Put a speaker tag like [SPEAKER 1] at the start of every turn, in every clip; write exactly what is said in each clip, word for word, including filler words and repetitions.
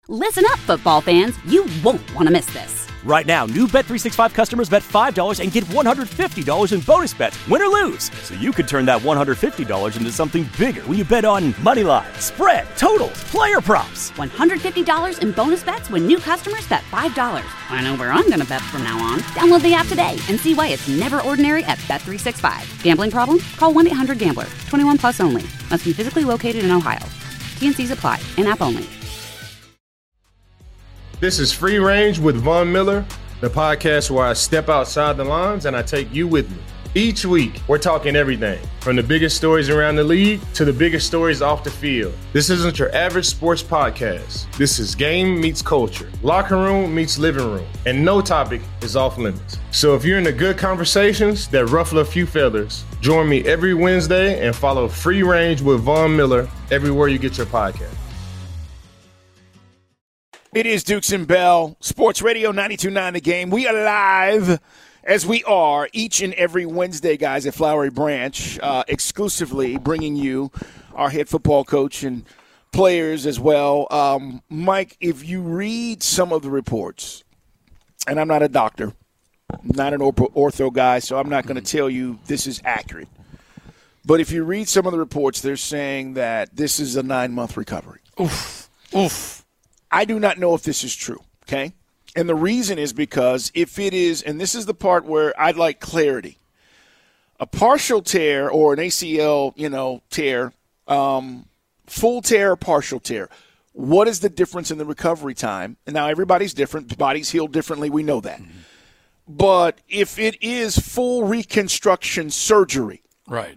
[SPEAKER 1] Listen up, football fans. You won't want to miss this.
[SPEAKER 2] Right now, new Bet three sixty-five customers bet five dollars and get one hundred fifty dollars in bonus bets, win or lose. So you could turn that one hundred fifty dollars into something bigger when you bet on money line, spread, totals, player props.
[SPEAKER 1] one hundred fifty dollars in bonus bets when new customers bet five dollars. I know where I'm going to bet from now on. Download the app today and see why it's never ordinary at Bet three sixty-five. Gambling problem? Call one eight hundred gambler. twenty-one plus only. Must be physically located in Ohio. T N Cs apply. In-app only.
[SPEAKER 3] This is Free Range with Von Miller, the podcast where I step outside the lines and I take you with me. Each week, we're talking everything from the biggest stories around the league to the biggest stories off the field. This isn't your average sports podcast. This is game meets culture, locker room meets living room, and no topic is off limits. So if you're into good conversations that ruffle a few feathers, join me every Wednesday and follow Free Range with Von Miller everywhere you get your podcast.
[SPEAKER 4] It is Dukes and Bell, Sports Radio ninety-two point nine The Game. We are live, as we are, each and every Wednesday, guys, at Flowery Branch, uh, exclusively bringing you our head football coach and players as well. Um, Mike, if you read some of the reports, and I'm not a doctor, not an ortho guy, so I'm not going to tell you this is accurate. But if you read some of the reports, they're saying that this is a nine-month recovery. Oof, oof. I do not know if this is true, okay? And the reason is because if it is, and this is the part where I'd like clarity, a partial tear or an A C L, you know, tear, um, full tear or partial tear, what is the difference in the recovery time? And now everybody's different. Bodies heal differently. We know that. Mm-hmm. But if it is full reconstruction surgery,
[SPEAKER 5] right,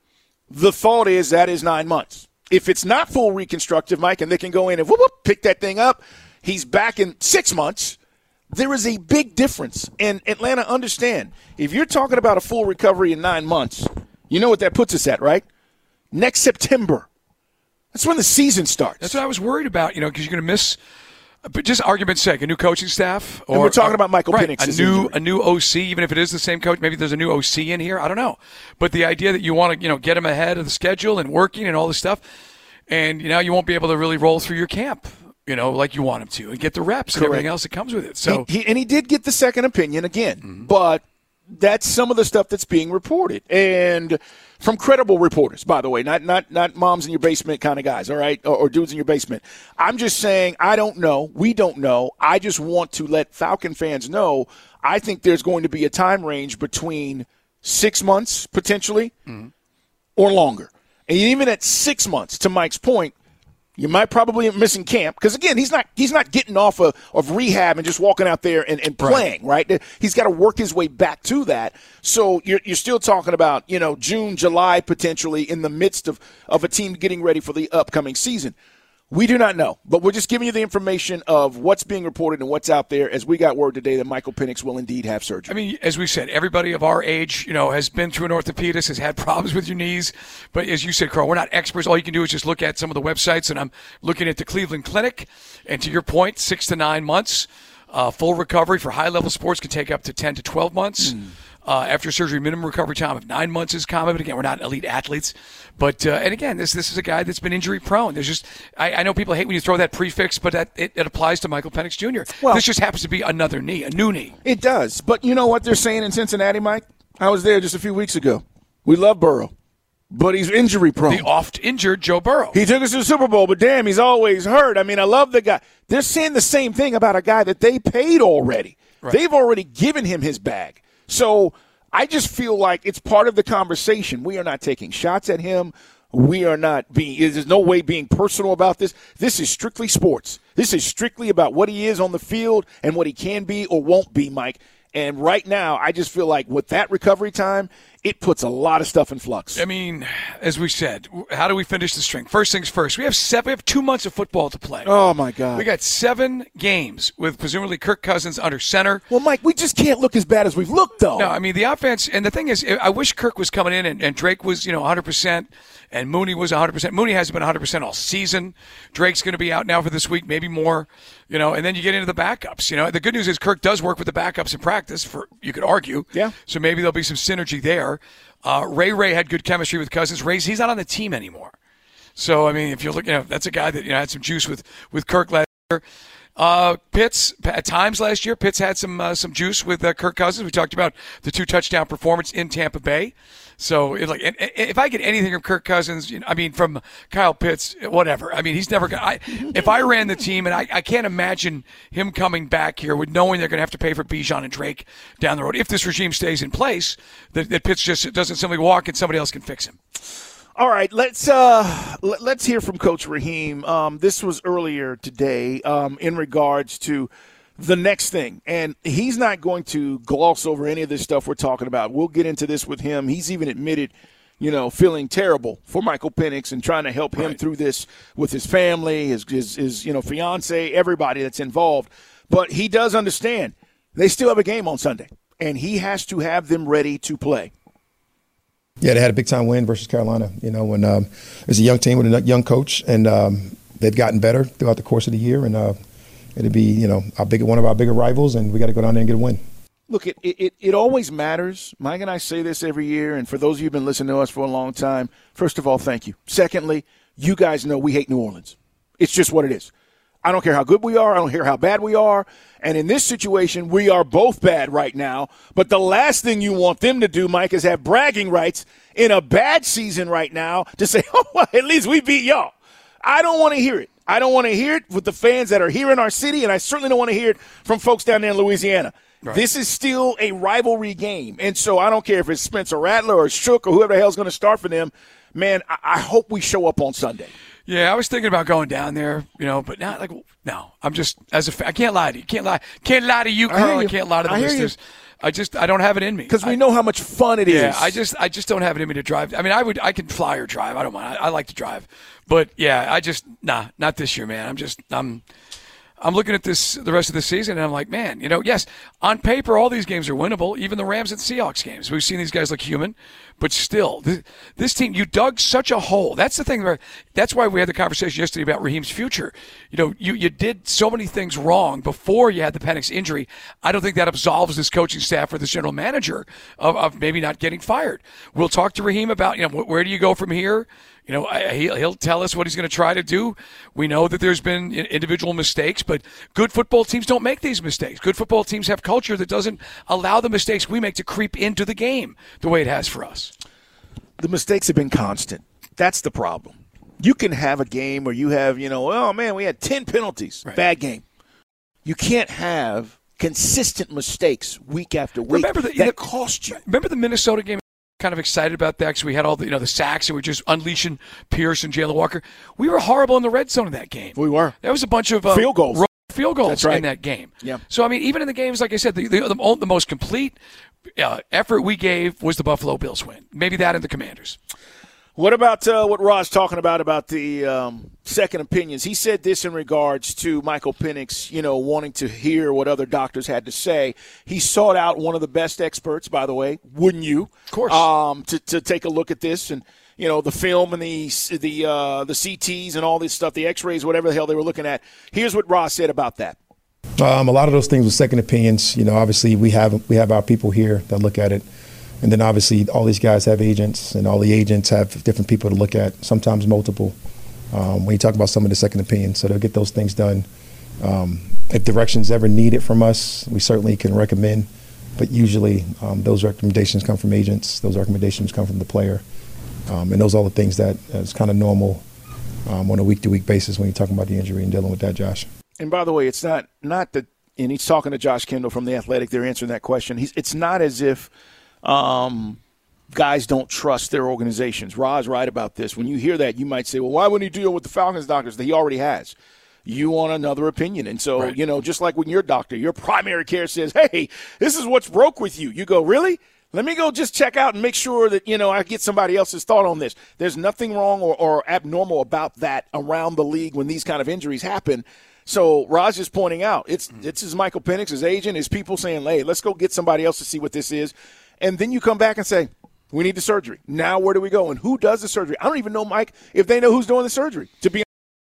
[SPEAKER 4] the thought is that is nine months. If it's not full reconstructive, Mike, and they can go in and whoop, whoop, pick that thing up, he's back in six months, there is a big difference. And Atlanta, understand, if you're talking about a full recovery in nine months, you know what that puts us at, right? Next September. That's when the season starts.
[SPEAKER 5] That's what I was worried about, you know, because you're going to miss, but just argument's sake, a new coaching staff. Or,
[SPEAKER 4] and we're talking about Michael
[SPEAKER 5] right,
[SPEAKER 4] Penix.
[SPEAKER 5] A new, a new O C, even if it is the same coach. Maybe there's a new O C in here. I don't know. But the idea that you want to, you know, get him ahead of the schedule and working and all this stuff, and you know, you won't be able to really roll through your camp, you know, like you want him to, and get the reps and
[SPEAKER 4] Correct.
[SPEAKER 5] everything else that comes with it. So,
[SPEAKER 4] he, he, And he did get the second opinion again. Mm-hmm. But that's some of the stuff that's being reported. And from credible reporters, by the way, not not not moms in your basement kind of guys, all right, or, or dudes in your basement. I'm just saying I don't know. We don't know. I just want to let Falcon fans know I think there's going to be a time range between six months potentially mm-hmm. or longer. And even at six months, to Mike's point, you might probably be missing camp because, again, he's not he's not getting off of, of rehab and just walking out there and, and playing, right? right? He's got to work his way back to that. So you're, you're still talking about, you know, June, July potentially in the midst of, of a team getting ready for the upcoming season. We do not know, but we're just giving you the information of what's being reported and what's out there as we got word today that Michael Penix will indeed have surgery.
[SPEAKER 5] I mean, as we said, everybody of our age, you know, has been through an orthopedist, has had problems with your knees. But as you said, Carl, we're not experts. All you can do is just look at some of the websites, and I'm looking at the Cleveland Clinic. And to your point, six to nine months. Uh, full recovery for high-level sports could take up to ten to twelve months. Mm. Uh, after surgery, minimum recovery time of nine months is common. But again, we're not elite athletes. But uh, and again, this this is a guy that's been injury prone. There's just I, I know people hate when you throw that prefix, but that, it, it applies to Michael Penix Junior Well, this just happens to be another knee, a new knee.
[SPEAKER 4] It does. But you know what they're saying in Cincinnati, Mike? I was there just a few weeks ago. We love Burrow, but he's injury prone.
[SPEAKER 5] The oft injured Joe Burrow.
[SPEAKER 4] He took us to the Super Bowl, but damn, he's always hurt. I mean, I love the guy. They're saying the same thing about a guy that they paid already. Right. They've already given him his bag. So I just feel like it's part of the conversation. We are not taking shots at him. We are not being – there's no way being personal about this. This is strictly sports. This is strictly about what he is on the field and what he can be or won't be, Mike. And right now, I just feel like with that recovery time, it puts a lot of stuff in flux.
[SPEAKER 5] I mean, as we said, how do we finish the string? First things first. We have seven, we have two months of football to play.
[SPEAKER 4] Oh, my God.
[SPEAKER 5] We got seven games with presumably Kirk Cousins under center.
[SPEAKER 4] Well, Mike, we just can't look as bad as we've looked, though.
[SPEAKER 5] No, I mean, the offense, and the thing is, I wish Kirk was coming in and, and Drake was, you know, one hundred percent. And Mooney was one hundred percent. Mooney hasn't been one hundred percent all season. Drake's going to be out now for this week, maybe more. You know, and then you get into the backups. You know, the good news is Kirk does work with the backups in practice. For you could argue,
[SPEAKER 4] yeah.
[SPEAKER 5] So maybe there'll be some synergy there. Uh, Ray Ray had good chemistry with Cousins. Ray's he's not on the team anymore. So I mean, if you're looking, you know, that's a guy that you know had some juice with with Kirk last. Uh, Pitts, at times last year, Pitts had some uh, some juice with uh, Kirk Cousins. We talked about the two touchdown performance in Tampa Bay. So, it, like, and, and if I get anything from Kirk Cousins, you know, I mean, from Kyle Pitts, whatever. I mean, he's never going. to If I ran the team, and I, I can't imagine him coming back here with knowing they're going to have to pay for Bijan and Drake down the road. If this regime stays in place, that, that Pitts just doesn't simply walk and somebody else can fix him.
[SPEAKER 4] All right, let's uh, let, let's hear from Coach Raheem. Um, this was earlier today um, in regards to the next thing, and he's not going to gloss over any of this stuff we're talking about. We'll get into this with him. He's even admitted, you know, feeling terrible for Michael Penix and trying to help him
[SPEAKER 5] right.
[SPEAKER 4] through this with his family, his, his his you know fiance, everybody that's involved. But he does understand they still have a game on Sunday, and he has to have them ready to play.
[SPEAKER 6] Yeah, they had a big-time win versus Carolina. You know, when um, it's a young team with a young coach, and um, they've gotten better throughout the course of the year. And uh, it'll be, you know, our big, one of our bigger rivals, and we got to go down there and get a win.
[SPEAKER 4] Look, it, it it always matters. Mike and I say this every year, and for those of you who've been listening to us for a long time, first of all, thank you. Secondly, you guys know we hate New Orleans. It's just what it is. I don't care how good we are. I don't care how bad we are. And in this situation, we are both bad right now. But the last thing you want them to do, Mike, is have bragging rights in a bad season right now to say, oh, well, at least we beat y'all. I don't want to hear it. I don't want to hear it with the fans that are here in our city, and I certainly don't want to hear it from folks down there in Louisiana. Right. This is still a rivalry game. And so I don't care if it's Spencer Rattler or Shook or whoever the hell is going to start for them. Man, I, I hope we show up on Sunday.
[SPEAKER 5] Yeah, I was thinking about going down there, you know, but not like no. I'm just as a I can't lie to you. Can't lie. Can't lie to you, Carl. I, I can't lie to the I listeners. I just I don't have it in me
[SPEAKER 4] because we
[SPEAKER 5] I,
[SPEAKER 4] know how much fun it
[SPEAKER 5] yeah,
[SPEAKER 4] is.
[SPEAKER 5] I just I just don't have it in me to drive. I mean, I would I can fly or drive. I don't mind. I, I like to drive, but yeah, I just nah, not this year, man. I'm just I'm. I'm looking at this the rest of the season, and I'm like, man, you know, yes, on paper, all these games are winnable, even the Rams and Seahawks games. We've seen these guys look human, but still, this, this team, you dug such a hole. That's the thing. Where, that's why we had the conversation yesterday about Raheem's future. You know, you, you did so many things wrong before you had the Penix injury. I don't think that absolves this coaching staff or this general manager of, of maybe not getting fired. We'll talk to Raheem about, you know, where do you go from here? You know, he'll, he'll tell us what he's going to try to do. We know that there's been individual mistakes, but good football teams don't make these mistakes. Good football teams have culture that doesn't allow the mistakes we make to creep into the game the way it has for us.
[SPEAKER 4] The mistakes have been constant. That's the problem. You can have a game where you have, you know, oh, man, we had ten penalties. Right. Bad game. You can't have consistent mistakes week after week. Remember the, that the, cost you.
[SPEAKER 5] Remember the Minnesota game? Kind of excited about that because we had all the, you know, the sacks and we were just unleashing Pierce and Jalen Walker. We were horrible in the red zone in that game.
[SPEAKER 4] We were.
[SPEAKER 5] There was a bunch of uh,
[SPEAKER 4] field goals.
[SPEAKER 5] Field goals
[SPEAKER 4] That's right.
[SPEAKER 5] in that game.
[SPEAKER 4] Yeah.
[SPEAKER 5] So, I mean, even in the games, like I said, the, the, the, the most complete uh, effort we gave was the Buffalo Bills win. Maybe that and the Commanders.
[SPEAKER 4] What about uh, what Rod's talking about, about the um, second opinions? He said this in regards to Michael Penix, you know, wanting to hear what other doctors had to say. He sought out one of the best experts, by the way, wouldn't you?
[SPEAKER 5] Of course.
[SPEAKER 4] Um, to, to take a look at this and, you know, the film and the the uh, the C Ts and all this stuff, the X-rays, whatever the hell they were looking at. Here's what Rod said about that.
[SPEAKER 6] Um, a lot of those things with second opinions, you know, obviously we have we have our people here that look at it. And then obviously all these guys have agents, and all the agents have different people to look at, sometimes multiple, um, when you talk about some of the second opinions. So they'll get those things done. Um, if direction's ever needed from us, we certainly can recommend. But usually um, those recommendations come from agents. Those recommendations come from the player. Um, and those are all the things that is kind of normal um, on a week-to-week basis when you're talking about the injury and dealing with that, Josh.
[SPEAKER 4] And by the way, it's not, not that – and he's talking to Josh Kendall from The Athletic. They're answering that question. He's, it's not as if – Um, guys don't trust their organizations. Ra's right about this. When you hear that, you might say, well, why wouldn't he deal with the Falcons doctors that he already has? You want another opinion. And so, right. you know, just like when your doctor, your primary care says, hey, this is what's broke with you. You go, really? Let me go just check out and make sure that, you know, I get somebody else's thought on this. There's nothing wrong or, or abnormal about that around the league when these kind of injuries happen. So Raj is pointing out, it's, it's his Michael Penix, his agent, his people saying, hey, let's go get somebody else to see what this is. And then you come back and say, we need the surgery. Now where do we go? And who does the surgery? I don't even know, Mike, if they know who's doing the surgery, to be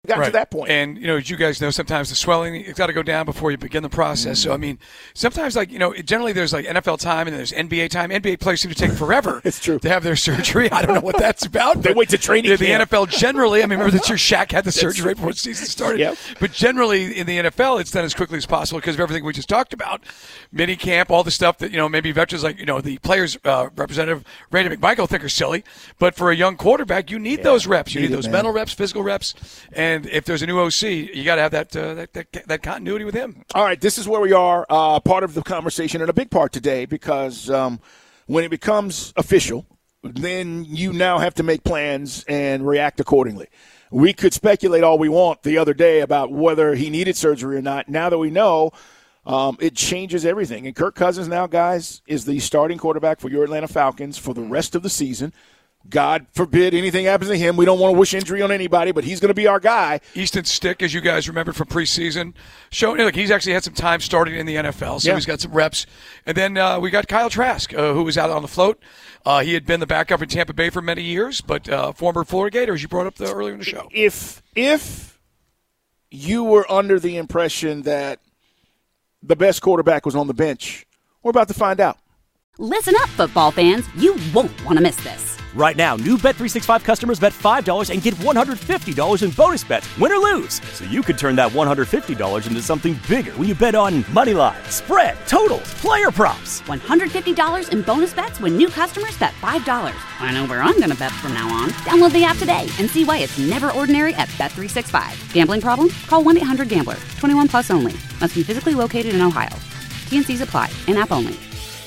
[SPEAKER 4] got
[SPEAKER 5] right.
[SPEAKER 4] to that point.
[SPEAKER 5] And, you know, as you guys know, sometimes the swelling, it's got to go down before you begin the process. Mm-hmm. So, I mean, sometimes, like, you know, generally there's, like, N F L time and then there's N B A time. N B A players seem to take forever
[SPEAKER 4] it's true.
[SPEAKER 5] to have their surgery. I don't know what that's about.
[SPEAKER 4] They wait to training
[SPEAKER 5] the,
[SPEAKER 4] camp.
[SPEAKER 5] the N F L generally, I mean, remember that your Shaq had the surgery right before the season started.
[SPEAKER 4] Yep.
[SPEAKER 5] But generally in the N F L, it's done as quickly as possible because of everything we just talked about. Mini camp, all the stuff that, you know, maybe veterans like, you know, the players, uh, Representative Randy McMichael think are silly. But for a young quarterback, you need yeah, those reps. You need, need those it, mental reps, physical reps. And if there's a new O C, you got to have that, uh, that, that that continuity with him.
[SPEAKER 4] All right, this is where we are, uh, part of the conversation, and a big part today, because um, when it becomes official, then you now have to make plans and react accordingly. We could speculate all we want the other day about whether he needed surgery or not. Now that we know, um, it changes everything. And Kirk Cousins now, guys, is the starting quarterback for your Atlanta Falcons for the rest of the season. God forbid anything happens to him. We don't want to wish injury on anybody, but he's going to be our guy.
[SPEAKER 5] Easton Stick, as you guys remember from preseason, showing like he's actually had some time starting in the N F L, so yeah. he's got some reps. And then uh, we got Kyle Trask, uh, who was out on the float. Uh, he had been the backup in Tampa Bay for many years, but uh, former Florida Gator, as you brought up the, earlier in the show.
[SPEAKER 4] If if you were under the impression that the best quarterback was on the bench, we're about to find out.
[SPEAKER 1] Listen up, football fans. You won't want to miss this.
[SPEAKER 2] Right now, new Bet three sixty-five customers bet five dollars and get one hundred fifty dollars in bonus bets, win or lose. So you could turn that one hundred fifty dollars into something bigger when you bet on money line, spread, totals, player props.
[SPEAKER 1] one hundred fifty dollars in bonus bets when new customers bet five dollars. I know where I'm going to bet from now on. Download the app today and see why it's never ordinary at Bet three sixty-five. Gambling problem? Call one eight hundred gambler. twenty-one plus only. Must be physically located in Ohio. T N Cs apply. In-app only.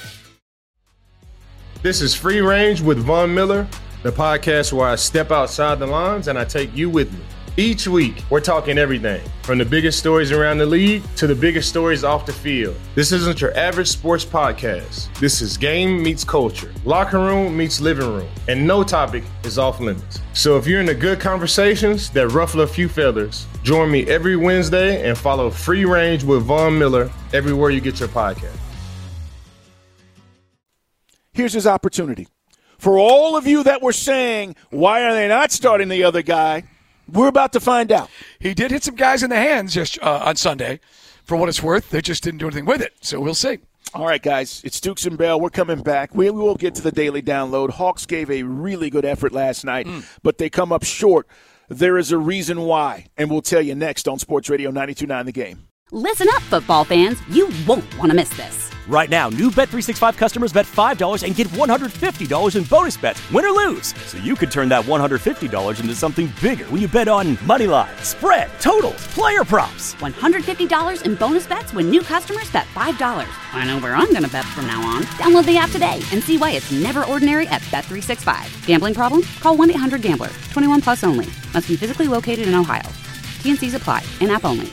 [SPEAKER 3] This is Free Range with Von Miller, the podcast where I step outside the lines and I take you with me. Each week, we're talking everything from the biggest stories around the league to the biggest stories off the field. This isn't your average sports podcast. This is game meets culture, locker room meets living room, and no topic is off limits. So if you're into good conversations that ruffle a few feathers, join me every Wednesday and follow Free Range with Von Miller everywhere you get your podcast.
[SPEAKER 4] Here's his opportunity. For all of you that were saying, why are they not starting the other guy, we're about to find out.
[SPEAKER 5] He did hit some guys in the hands just uh, on Sunday. For what it's worth, they just didn't do anything with it. So we'll see.
[SPEAKER 4] All right, guys, it's Dukes and Bell. We're coming back. We, we will get to the daily download. Hawks gave a really good effort last night, mm. but they come up short. There is a reason why, and we'll tell you next on Sports Radio ninety-two point nine The Game.
[SPEAKER 1] Listen up, football fans. You won't want to miss this.
[SPEAKER 2] Right now, new Bet three sixty-five customers bet five dollars and get one hundred fifty dollars in bonus bets, win or lose. So you could turn that one hundred fifty dollars into something bigger when you bet on money line, spread, totals, player props.
[SPEAKER 1] one hundred fifty dollars in bonus bets when new customers bet five dollars. I know where I'm going to bet from now on. Download the app today and see why it's never ordinary at Bet three sixty-five. Gambling problem? Call one eight hundred gambler. twenty-one plus only. Must be physically located in Ohio. T N Cs apply. In-app only.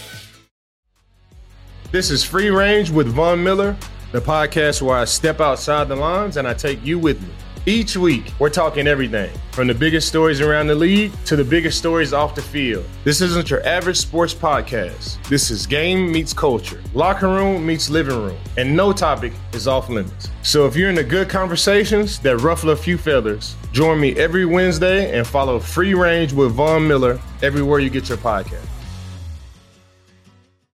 [SPEAKER 3] This is Free Range with Von Miller, the podcast where I step outside the lines and I take you with me. Each week, we're talking everything from the biggest stories around the league to the biggest stories off the field. This isn't your average sports podcast. This is game meets culture, locker room meets living room, and no topic is off limits. So if you're into good conversations that ruffle a few feathers, join me every Wednesday and follow Free Range with Von Miller everywhere you get your podcast.